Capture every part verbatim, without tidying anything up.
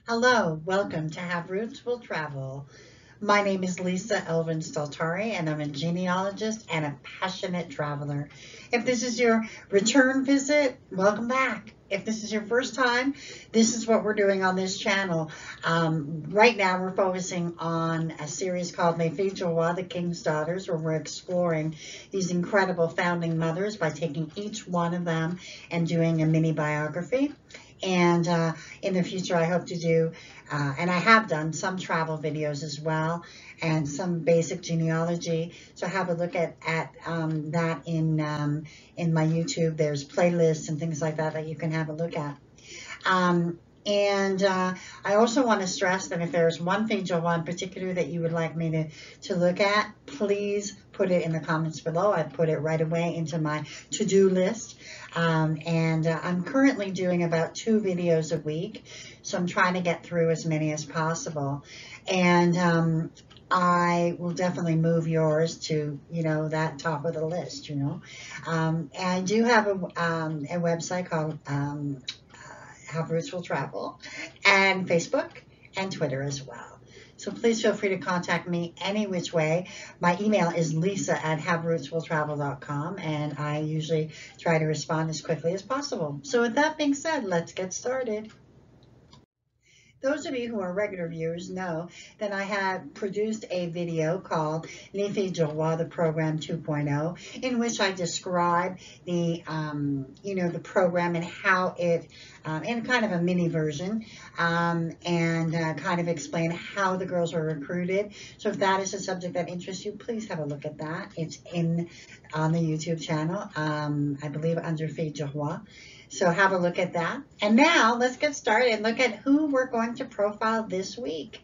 Hello, welcome to Have Roots Will Travel. My name is Lisa Elvin Staltari, and I'm a genealogist and a passionate traveler. If this is your return visit, welcome back. If this is your first time, this is what we're doing on this channel. Um, right now, we're focusing on a series called Les Filles du Roi, the King's Daughters, where we're exploring these incredible founding mothers by taking each one of them and doing a mini biography. And uh, in the future, I hope to do, uh, and I have done some travel videos as well, and some basic genealogy. So have a look at at um, that in um, in my YouTube. There's playlists and things like that that you can have a look at. Um, and uh, I also want to stress that if there's one thing, Joelle, in particular that you would like me to, to look at, please put it in the comments below. I put it right away into my to-do list. Um, and uh, I'm currently doing about two videos a week, so I'm trying to get through as many as possible. And um, I will definitely move yours to, you know, that top of the list, you know. Um, and I do have a, um, a website called um, Have Roots Will Travel, and Facebook and Twitter as well. So please feel free to contact me any which way. My email is lisa at have roots will travel dot com, and I usually try to respond as quickly as possible. So with that being said, let's get started. Those of you who are regular viewers know that I have produced a video called Les Filles du Roi, the Program two point oh, in which I describe the, um, you know, the program and how it, um, in kind of a mini version, um, and uh, kind of explain how the girls were recruited. So if that is a subject that interests you, please have a look at that. It's in on the YouTube channel, um, I believe under Filles du Roi. So have a look at that. And now let's get started and look at who we're going to profile this week.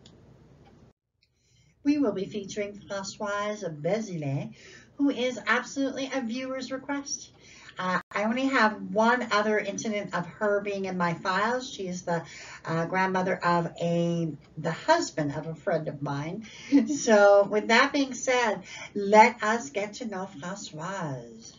We will be featuring Françoise Bézillet, who is absolutely a viewer's request. Uh, I only have one other incident of her being in my files. She is the uh, grandmother of a, the husband of a friend of mine. So with that being said, let us get to know Françoise.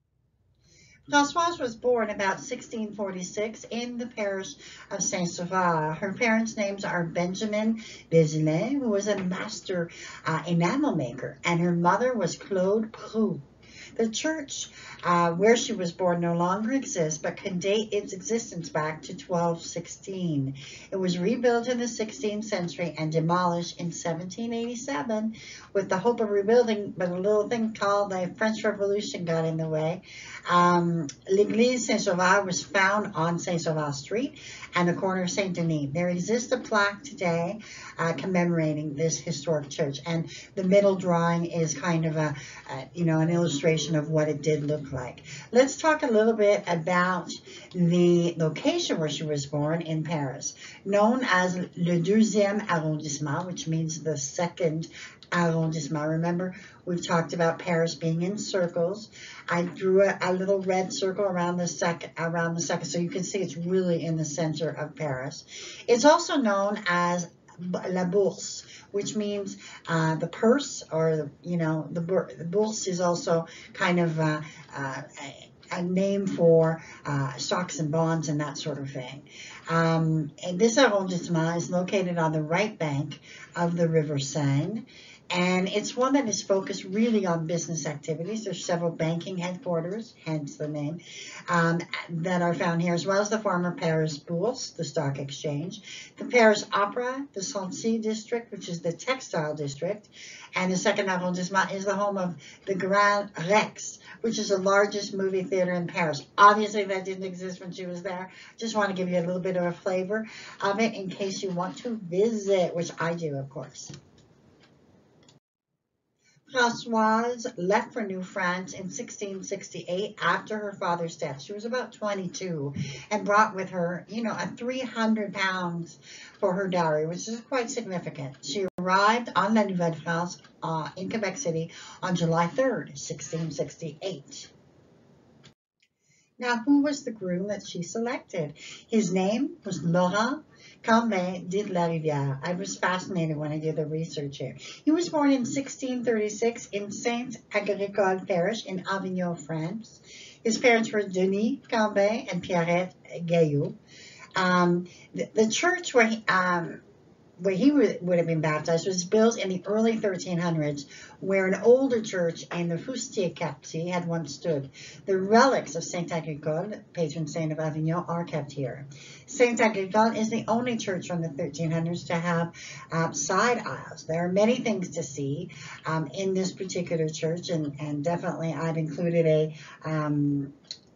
Françoise was born about sixteen forty-six in the parish of Saint-Sauveur. Her parents' names are Benjamin Bézillet, who was a master uh, enamel maker, and her mother was Claude Prou. The church uh, where she was born no longer exists, but can date its existence back to twelve sixteen. It was rebuilt in the sixteenth century and demolished in seventeen eighty-seven with the hope of rebuilding, but a little thing called the French Revolution got in the way. Um, L'Église Saint-Sauveur was found on Saint-Sauveur Street and the corner of Saint-Denis. There exists a plaque today uh, commemorating this historic church, and the middle drawing is kind of a, a, you know, an illustration of what it did look like. Let's talk a little bit about the location where she was born in Paris, known as le deuxième arrondissement, which means the second arrondissement. Remember, we've talked about Paris being in circles. I drew a, a little red circle around the second, around the second, so you can see it's really in the center of Paris. It's also known as La Bourse, which means uh, the purse, or, you know, the, the bourse is also kind of uh, uh, a, a name for uh, stocks and bonds and that sort of thing. Um, and this arrondissement is located on the right bank of the River Seine, and it's one that is focused really on business activities. There's several banking headquarters, hence the name, um, that are found here, as well as the former Paris Bourse, the stock exchange, the Paris Opera, the Sancy district, which is the textile district, and the second arrondissement is the home of the Grand Rex, which is the largest movie theater in Paris. Obviously, that didn't exist when she was there. Just want to give you a little bit of a flavor of it in case you want to visit, which I do, of course. Françoise left for New France in sixteen sixty-eight after her father's death. She was about twenty-two and brought with her, you know, a three hundred pounds for her dowry, which is quite significant. She arrived on La Nouvelle-France uh, in Quebec City on July third, sixteen sixty-eight. Now, who was the groom that she selected? His name was Laurent Cambin de la Rivière. I was fascinated when I did the research here. He was born in sixteen thirty-six in Saint Agricole Parish in Avignon, France. His parents were Denis Cambin and Pierrette Gaillot. Um, the, the church where he, um, where he would, would have been baptized was built in the early thirteen hundreds, where an older church in the Foustier quartier had once stood. The relics of Saint Agricole, patron saint of Avignon, are kept here. Saint Agricole is the only church from the thirteen hundreds to have uh, side aisles. There are many things to see um, in this particular church, and, and definitely I've included a um,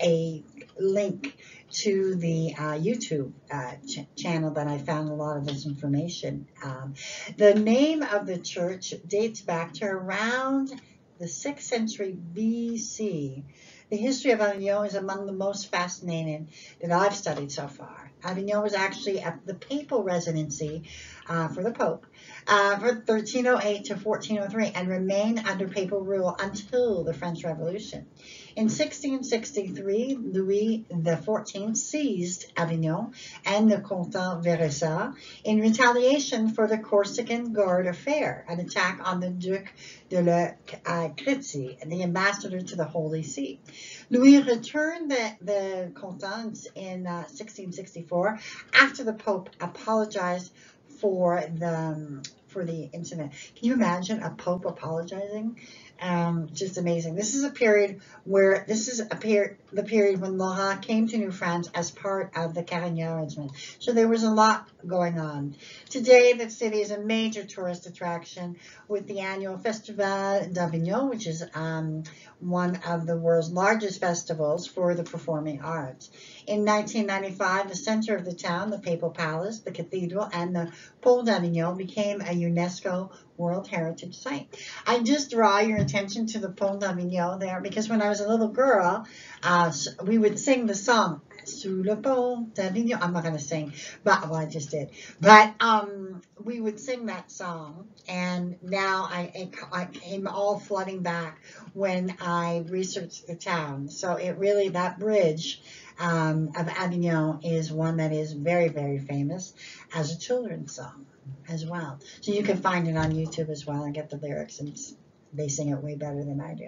a link to the uh, YouTube uh, ch channel that I found a lot of this information. Um, the name of the church dates back to around the sixth century B C. The history of Avignon is among the most fascinating that I've studied so far. Avignon was actually at the papal residency uh, for the Pope uh, from thirteen oh eight to fourteen oh three and remained under papal rule until the French Revolution. In sixteen sixty-three, Louis the fourteenth seized Avignon and the Canton Veresac in retaliation for the Corsican Guard affair, an attack on the Duc de la Crécy, the ambassador to the Holy See. Louis returned the, the Cantons in uh, sixteen sixty-four after the Pope apologized for the for the incident. Can you imagine a Pope apologizing? Um, just amazing. This is a period where, this is a period, the period when Laurent came to New France as part of the Carignan Regiment. So there was a lot going on. Today, the city is a major tourist attraction with the annual Festival d'Avignon, which is um, one of the world's largest festivals for the performing arts. In nineteen ninety-five, the center of the town, the Papal Palace, the Cathedral, and the Pont d'Avignon became a UNESCO World Heritage Site. I just draw your attention to the Pont d'Avignon there because when I was a little girl, uh, we would sing the song, Sous le Pont d'Avignon. I'm not going to sing, but well, I just did. But um, we would sing that song, and now I, I came all flooding back when I researched the town. So it really, that bridge um, of Avignon is one that is very, very famous as a children's song as well. So you can find it on YouTube as well and get the lyrics, and they sing it way better than I do.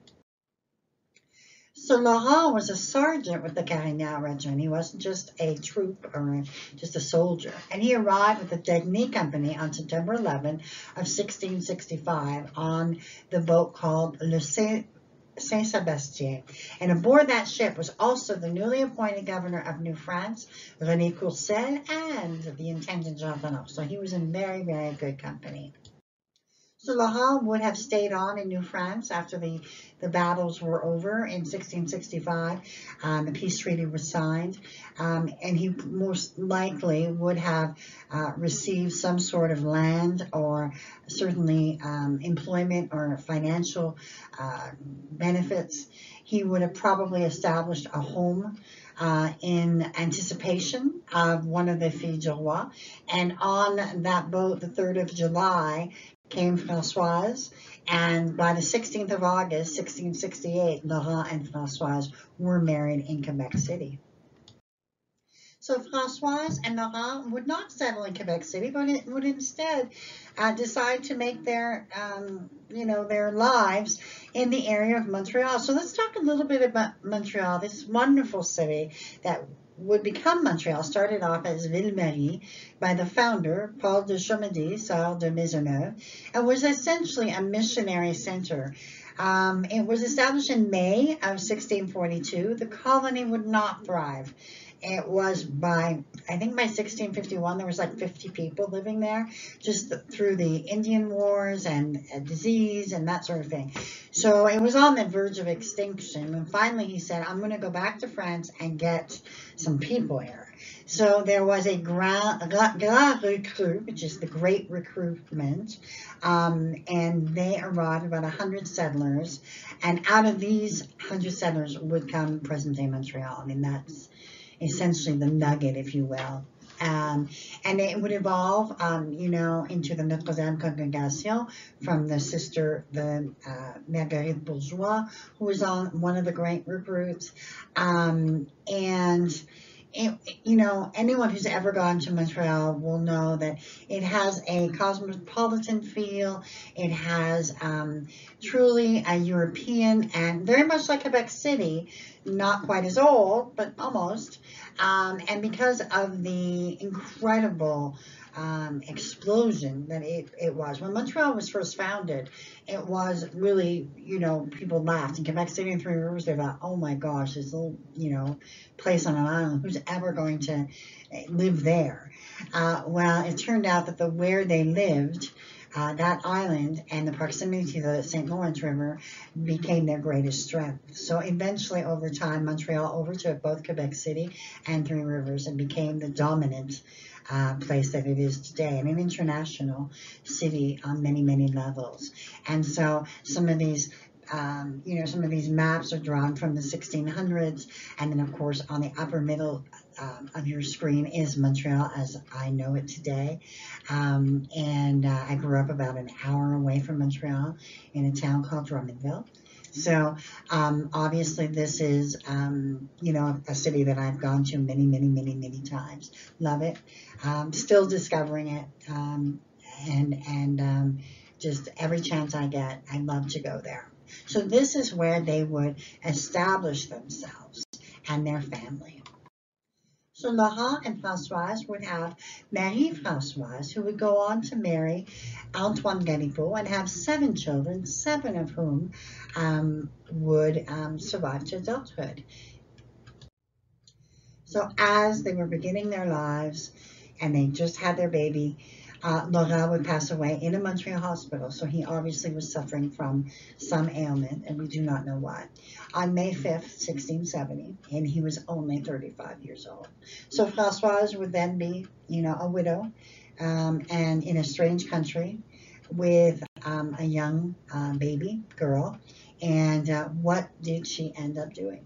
So Laurent was a sergeant with the Carignan Regiment. He wasn't just a troop or just a soldier. And he arrived with the Degny Company on September eleventh of sixteen sixty-five on the boat called Le Saint-Sébastien. And aboard that ship was also the newly appointed governor of New France, René Courcelles, and the intendant Jean Renaud. So he was in very, very good company. So Laurent would have stayed on in New France after the, the battles were over in sixteen sixty-five. Um, the peace treaty was signed, um, and he most likely would have uh, received some sort of land or certainly um, employment or financial uh, benefits. He would have probably established a home Uh, in anticipation of one of the Filles du Roi. And on that boat, the third of July, came Françoise, and by the sixteenth of August, sixteen sixty-eight, Laurent and Françoise were married in Quebec City. So Françoise and Laurent would not settle in Quebec City, but it would instead uh, decide to make their, um, you know, their lives in the area of Montreal. So let's talk a little bit about Montreal, this wonderful city that would become Montreal. Started off as Ville-Marie by the founder, Paul de Chomedy, Sœur de Maisonneuve, and was essentially a missionary center. Um, it was established in May of sixteen forty-two. The colony would not thrive. It was by, I think by sixteen fifty-one, there was like fifty people living there, just the, through the Indian Wars and uh, disease and that sort of thing. So it was on the verge of extinction. And finally he said, I'm going to go back to France and get some people here. So there was a grand, grand recruit, which is the great recruitment, um, and they arrived about one hundred settlers. And out of these one hundred settlers would come present-day Montreal. I mean, that's essentially the nugget, if you will. Um, and it would evolve, um, you know, into the Notre Dame Congregation from the sister, the uh, Marguerite Bourgeois, who was on one of the great recruits. Um, and, it, you know, anyone who's ever gone to Montreal will know that it has a cosmopolitan feel. It has um, truly a European and very much like Quebec City, not quite as old, but almost. Um, and because of the incredible um, explosion that it, it was. When Montreal was first founded, it was really, you know, people laughed. In Quebec City and Three Rivers, they thought, oh my gosh, this little, you know, place on an island, who's ever going to live there? Uh, well, it turned out that the where they lived, uh, that island and the proximity to the Saint Lawrence River became their greatest strength. So eventually, over time, Montreal overtook both Quebec City and Three Rivers and became the dominant uh, place that it is today, and an international city on many, many levels. And so some of these Um, you know, some of these maps are drawn from the sixteen hundreds, and then of course on the upper middle um, of your screen is Montreal as I know it today. Um, and uh, I grew up about an hour away from Montreal in a town called Drummondville. So um, obviously this is, um, you know, a city that I've gone to many, many, many, many times. Love it. Um, still discovering it. Um, and and um, just every chance I get, I love to go there. So this is where they would establish themselves and their family. So Laurent and Françoise would have Marie-Françoise, who would go on to marry Antoine Galipeau and have seven children, seven of whom um, would um, survive to adulthood. So as they were beginning their lives and they just had their baby, uh, Laurent would pass away in a Montreal hospital. So he obviously was suffering from some ailment, and we do not know what, on May fifth, sixteen seventy, and he was only thirty-five years old. So Françoise would then be, you know, a widow um, and in a strange country with um, a young uh, baby girl. And uh, what did she end up doing?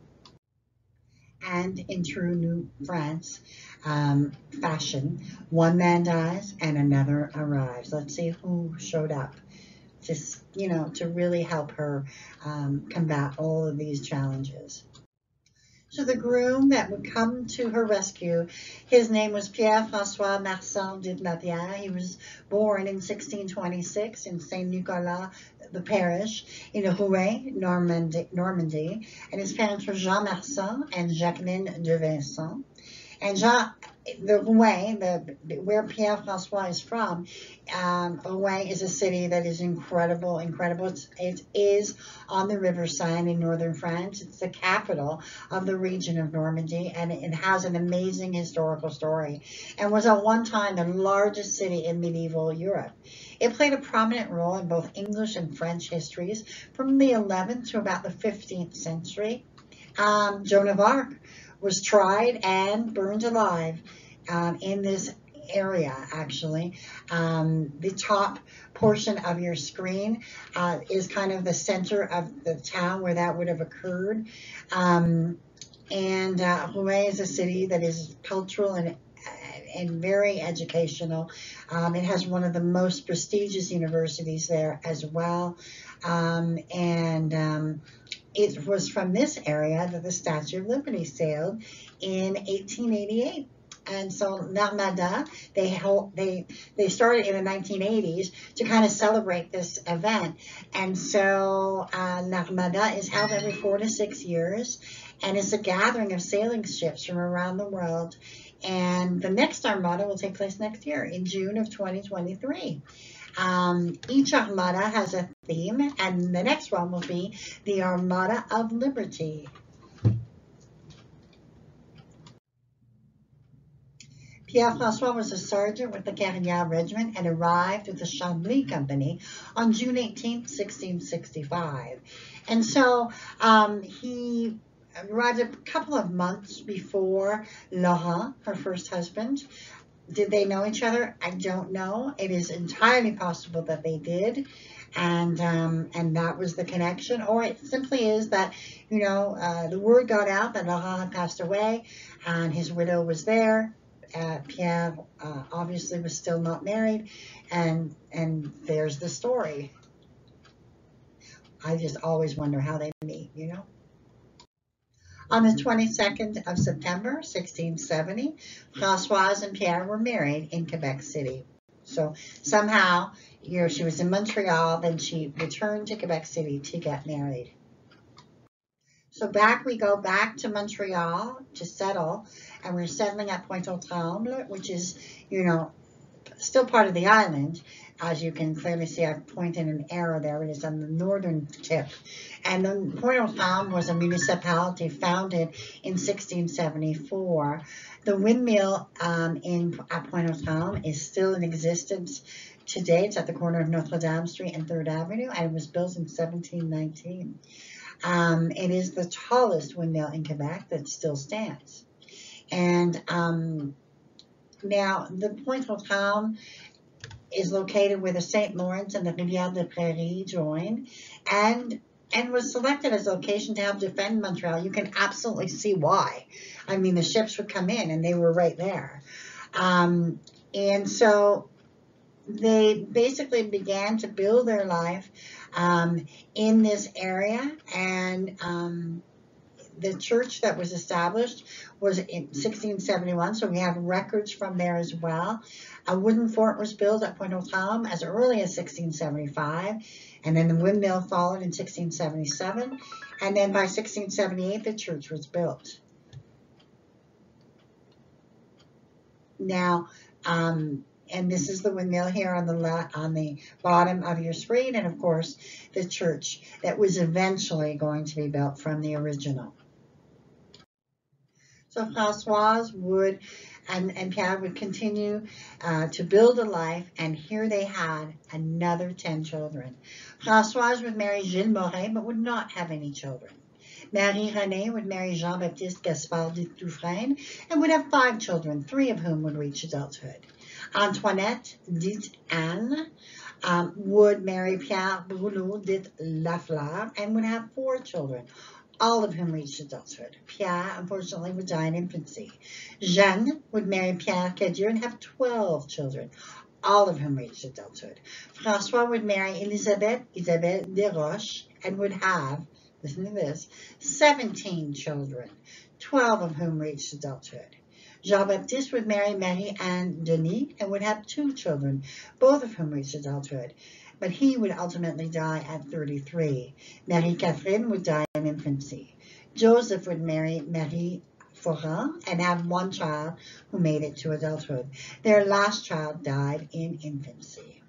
And in true New France um, fashion, one man dies and another arrives. Let's see who showed up, just, you know, to really help her um, combat all of these challenges. So the groom that would come to her rescue, his name was Pierre-François Marcel de Labière. He was born in sixteen twenty-six in Saint Nicolas, the parish, in Rouen, Normandy, Normandy. And his parents were Jean Marcel and Jacqueline de Vincent. And Jean, the Rouen, the, where Pierre-François is from, um, Rouen is a city that is incredible, incredible. It's, it is on the River Seine in northern France. It's the capital of the region of Normandy, and it has an amazing historical story and was at one time the largest city in medieval Europe. It played a prominent role in both English and French histories from the eleventh to about the fifteenth century. Um, Joan of Arc was tried and burned alive um, in this area, actually. Um, the top portion of your screen uh, is kind of the center of the town where that would have occurred. Um, and uh, Rouen is a city that is cultural and and very educational. Um, it has one of the most prestigious universities there as well. Um, and um, it was from this area that the Statue of Liberty sailed in eighteen eighty-eight. And so L'Armada, they held, they they started in the nineteen eighties to kind of celebrate this event. And so uh, L'Armada is held every four to six years, and it's a gathering of sailing ships from around the world. And the next Armada will take place next year in June of twenty twenty-three. Um, each Armada has a theme, and the next one will be the Armada of Liberty. Pierre-François was a sergeant with the Carignan Regiment and arrived with the Chambly Company on June eighteenth, sixteen sixty-five. And so um, he arrived a couple of months before Laurent, her first husband. Did they know each other? I don't know. It is entirely possible that they did, and um, and that was the connection. Or it simply is that, you know, uh, the word got out that Laurent had passed away, and his widow was there. Uh, Pierre uh, obviously was still not married, and and there's the story. I just always wonder how they meet, you know. On the twenty-second of September, sixteen seventy, Françoise and Pierre were married in Quebec City. So somehow, you know, she was in Montreal, then she returned to Quebec City to get married. So back we go back to Montreal to settle, and we're settling at Pointe-aux-Trembles, which is, you know, still part of the island. As you can clearly see, I've pointed an arrow there. It is on the northern tip. And then Pointe-aux-Trembles was a municipality founded in sixteen seventy-four. The windmill um, in at Pointe-aux-Trembles is still in existence today. It's at the corner of Notre Dame Street and third Avenue, and it was built in seventeen nineteen. Um, it is the tallest windmill in Quebec that still stands. And um, now the Pointe-aux-Trembles is located where the Saint Lawrence and the Rivière des Prairies join, and and was selected as a location to help defend Montreal. You can absolutely see why. I mean, the ships would come in and they were right there. Um, and so they basically began to build their life um, in this area, and um, the church that was established was in sixteen seventy-one, so we have records from there as well. A wooden fort was built at Pointe-aux-Trembles as early as sixteen seventy-five, and then the windmill followed in sixteen seventy-seven, and then by sixteen seventy-eight the church was built. Now, um, and this is the windmill here on the left, on the bottom of your screen, and of course the church that was eventually going to be built from the original. So Françoise would and, and Pierre would continue uh, to build a life, and here they had another ten children. Françoise would marry Gilles Morin, but would not have any children. Marie-Renée would marry Jean-Baptiste Gaspard de Dufresne and would have five children, three of whom would reach adulthood. Antoinette, dite Anne, um, would marry Pierre Brulot, dite Lafleur, and would have four children, all of whom reached adulthood. Pierre, unfortunately, would die in infancy. Jeanne would marry Pierre Cadieux and have twelve children, all of whom reached adulthood. François would marry Elisabeth, Isabelle Desroches, and would have, listen to this, seventeen children, twelve of whom reached adulthood. Jean-Baptiste would marry Marie-Anne Denis and would have two children, both of whom reached adulthood. But he would ultimately die at thirty-three. Marie-Catherine would die in infancy. Joseph would marry Marie Foran and have one child who made it to adulthood. Their last child died in infancy.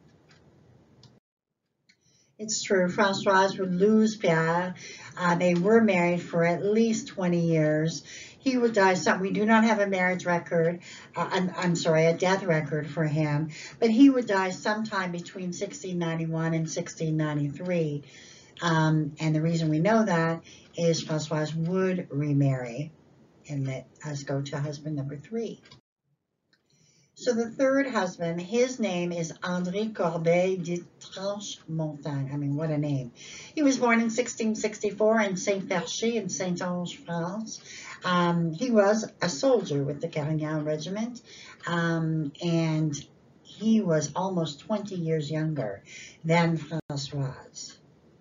It's true, Françoise would lose Pierre. Uh, they were married for at least twenty years. He would die some, we do not have a marriage record, uh, I'm, I'm sorry, a death record for him, but he would die sometime between sixteen ninety-one and sixteen ninety-three. Um, and the reason we know that is Françoise would remarry and let us go to husband number three. So the third husband, his name is André Corbeil de Tranche-Montagne. I mean, what a name. He was born in sixteen sixty-four in Saint-Perché in Saint-Onge, France. Um, he was a soldier with the Carignan Regiment, um, and he was almost twenty years younger than Françoise.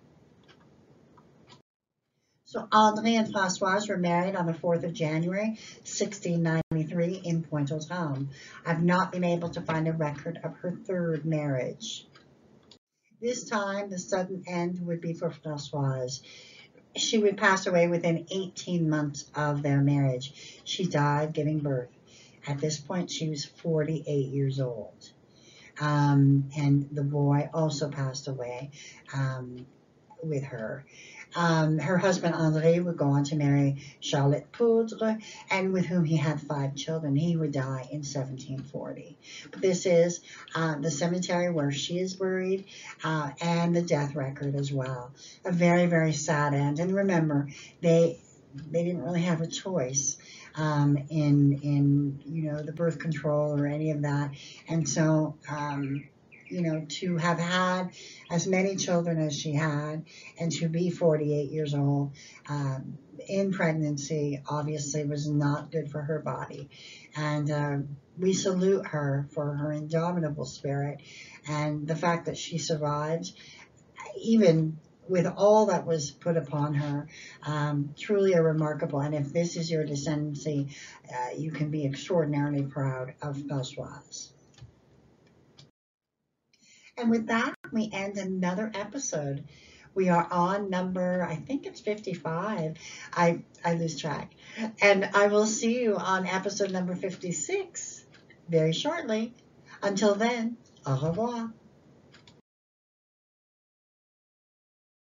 So André and Françoise were married on the fourth of January, sixteen ninety-three in Pointe-aux-Trembles. I've not been able to find a record of her third marriage. This time, the sudden end would be for Françoise. She would pass away within eighteen months of their marriage. She died giving birth. At this point, she was forty-eight years old. Um, and the boy also passed away um, with her. Um, her husband, André, would go on to marry Charlotte Poudre, and with whom he had five children. He would die in seventeen forty. But this is uh, the cemetery where she is buried, uh, and the death record as well. A very, very sad end. And remember, they they didn't really have a choice um, in, in, you know, the birth control or any of that. And so, um, you know, to have had as many children as she had and to be forty-eight years old um, in pregnancy obviously was not good for her body. And uh, we salute her for her indomitable spirit and the fact that she survived, even with all that was put upon her. Um, truly a remarkable. And if this is your descendancy, uh, you can be extraordinarily proud of Françoise. And with that, we end another episode We are on number, I think it's fifty-five. I, I lose track. And I will see you on episode number fifty-six very shortly. Until then, au revoir.